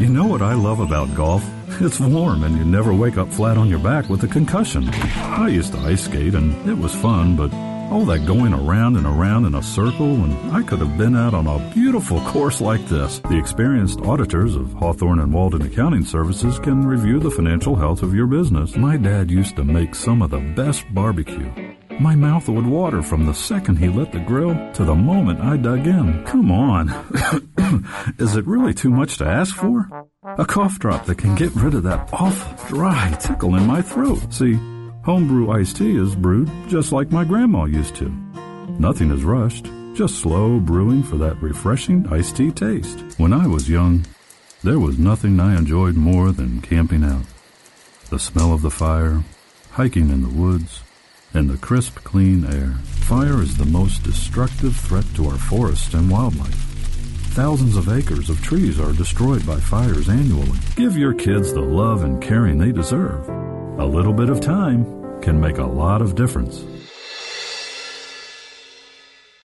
You know what I love about golf? It's warm and you never wake up flat on your back with a concussion. I used to ice skate and it was fun, but all that going around and around in a circle when I could have been out on a beautiful course like this. The experienced auditors of Hawthorne and Walden Accounting Services can review the financial health of your business. My dad used to make some of the best barbecue. My mouth would water from the second he lit the grill to the moment I dug in. Come on. Is it really too much to ask for? A cough drop that can get rid of that awful, dry tickle in my throat. See, homebrew iced tea is brewed just like my grandma used to. Nothing is rushed, just slow brewing for that refreshing iced tea taste. When I was young, there was nothing I enjoyed more than camping out. The smell of the fire, hiking in the woods, and the crisp, clean air. Fire is the most destructive threat to our forests and wildlife. Thousands of acres of trees are destroyed by fires annually. Give your kids the love and caring they deserve. A little bit of time can make a lot of difference.